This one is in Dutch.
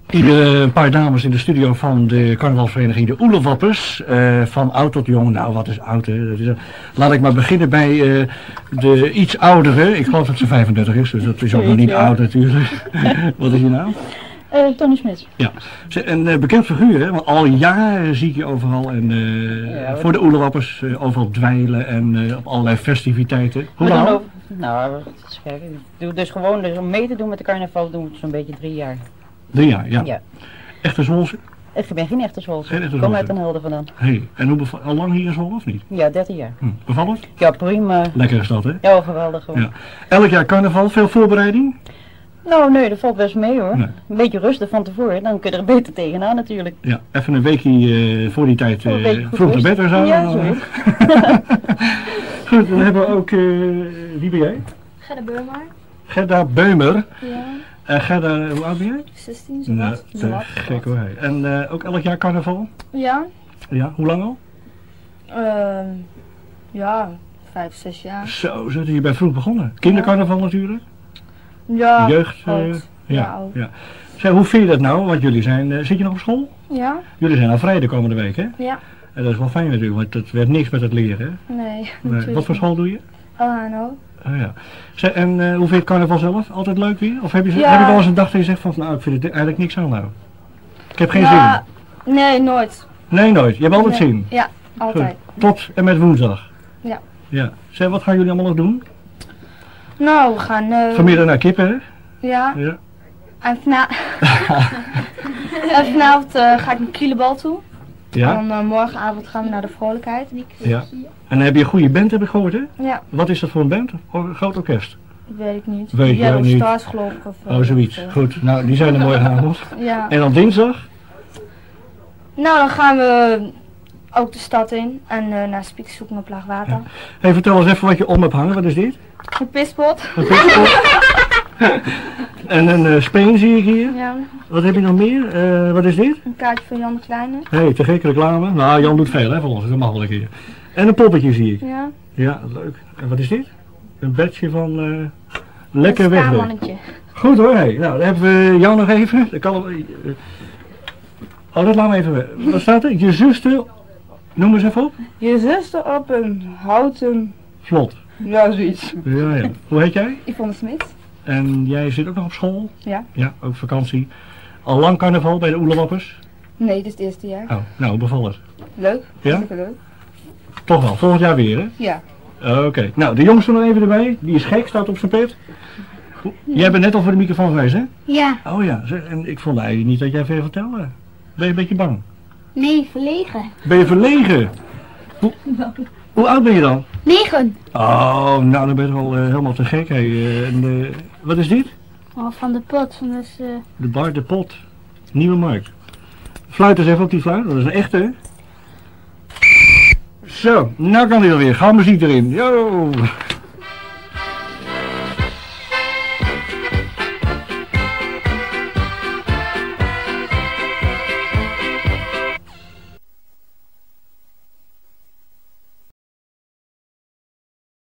Hier een paar dames in de studio van de carnavalsvereniging de Oelewappers. Van oud tot jong. Nou, wat is oud, hè? Dat is, laat ik maar beginnen bij de iets oudere. Ik geloof dat ze 35 is, dus dat is ook nog niet oud natuurlijk. Wat is je naam? Tony Smit. Ja, een bekend figuur, hè? Want al jaren zie ik je overal en voor de Oelewappers overal dweilen en op allerlei festiviteiten. Hoe lang? Nou, ik doe dus gewoon om mee te doen met de carnaval doen we zo'n beetje 3 jaar. 3 jaar, ja. Ja. Echte Zwolse? Ik ben geen echte Zwolse. Ik kom uit een Helder vandaan. Hey, en al lang hier in Zwolle of niet? Ja, 13 jaar. Bevalt? Ja, prima. Lekker is dat, hè? Ja, geweldig gewoon. Ja. Elk jaar carnaval, veel voorbereiding? Nou, nee, dat valt best mee hoor. Nee. Een beetje rustig van tevoren, dan kun je er beter tegenaan natuurlijk. Ja, even een weekje voor die tijd vroeg naar bed en zo. Ja, zo. Goed, dan hebben we ook, wie ben jij? Gerda Beumer. Gerda Beumer. Ja. Gerda, hoe oud ben jij? 16, zowat. Nou, gek hoor. En ook elk jaar carnaval? Ja. Ja, hoe lang al? Ja, 5, 6 jaar. Zo, je bent vroeg begonnen. Kindercarnaval natuurlijk? Ja, jeugd. oud. Ja. Zeg, hoe vind je dat nou? Want jullie zijn, zit je nog op school? Ja. Jullie zijn al vrij de komende week, hè? Ja. En dat is wel fijn natuurlijk, want het werd niks met het leren, hè? Nee. Wat voor school doe je? LHNO. Oh ja. Zeg, en hoe vind je het carnaval zelf? Altijd leuk weer? Of heb je wel eens een dag dat je zegt van, nou, ik vind het eigenlijk niks aan nou? Ik heb geen zin. Nee, nooit. Nee, nooit. Je hebt altijd zin? Ja, altijd. Goed. Tot en met woensdag? Ja. Ja. Zeg, wat gaan jullie allemaal nog doen? Nou, we gaan... Vanmiddag naar kippen, hè? Ja. En vanavond ga ik naar Kielebal toe. Ja. En dan morgenavond gaan we naar de Vrolijkheid. Ja. En dan heb je een goede band, heb ik gehoord, hè? Ja. Wat is dat voor een band? Een groot orkest? Weet ik niet. Weet je niet? Stars geloof ik. Oh, zoiets. Goed. Nou, die zijn er morgenavond. Ja. En dan dinsdag? Nou, dan gaan we ook de stad in en naar Spieks zoeken op Laagwater. Ja. Hey, vertel eens even wat je om hebt hangen. Wat is dit? Een pispot. Een pispot. En een speen zie ik hier. Ja. Wat heb je nog meer? Wat is dit? Een kaartje van Jan de Kleine. Hé, te gek reclame. Nou, Jan doet veel hè, voor ons. Dat mag wel een keer. En een poppetje zie ik. Ja. Ja, leuk. En wat is dit? Een bedje van lekker weg. Goed hoor. Hey. Nou, dan hebben we jou nog even. Dat kan, dat laat me even weg. Wat staat er? Je zuster, noem eens even op. Je zuster op een houten... Vlot. Ja, zoiets. Ja. Hoe heet jij? Yvonne Smit. En jij zit ook nog op school? Ja. Ja, ook vakantie. Al lang carnaval bij de Oelewappers? Nee, dit is het eerste jaar. Oh, nou, beval het. Leuk. Ja? Super leuk. Toch wel, volgend jaar weer hè? Ja. Oké. Nou, de jongste nog even erbij. Die is gek, staat op zijn pet. Jij bent net al voor de microfoon geweest hè? Ja. Oh ja, en ik vond eigenlijk niet dat jij veel vertelde. Ben je een beetje bang? Nee, verlegen. Ben je verlegen? Hoe oud ben je dan? 9. Oh, nou dan ben je al helemaal te gek. Wat is dit? Oh, van de pot. Dus, de bar, de pot. Nieuwe markt. Fluit eens even op die fluit, dat is een echte hè? Zo, nou kan hij alweer. Ga muziek erin. Yo!